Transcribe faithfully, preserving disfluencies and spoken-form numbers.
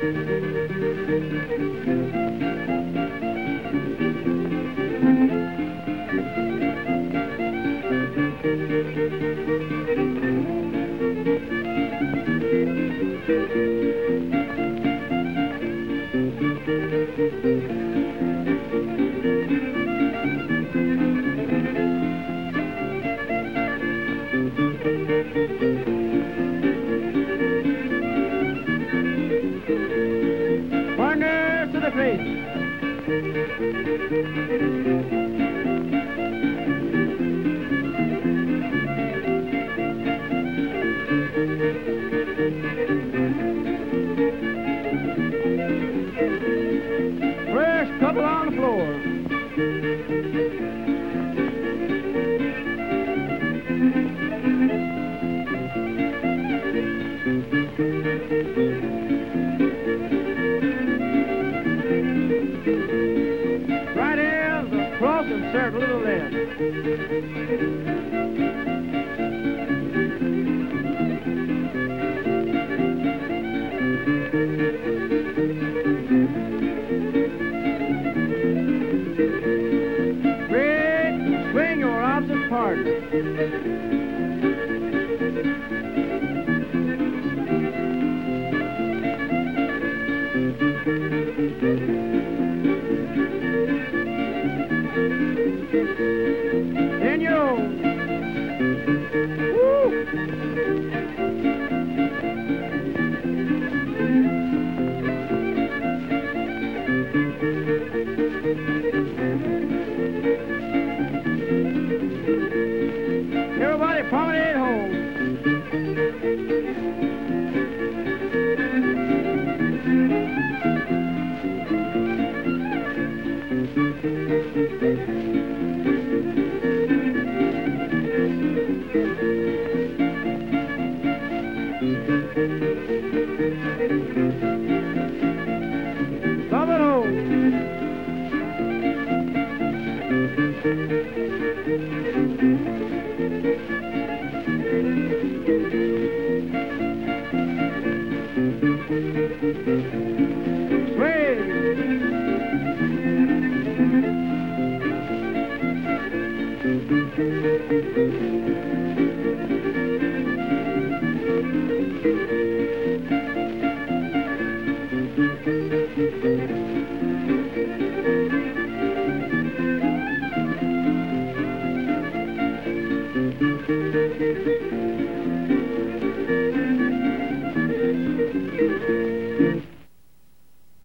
Partner to the place. Fresh couple on the floor. Right hand across and circle to the left. Break, swing your opposite partner. Then you woo! Everybody promenade home. Come it home. Swing.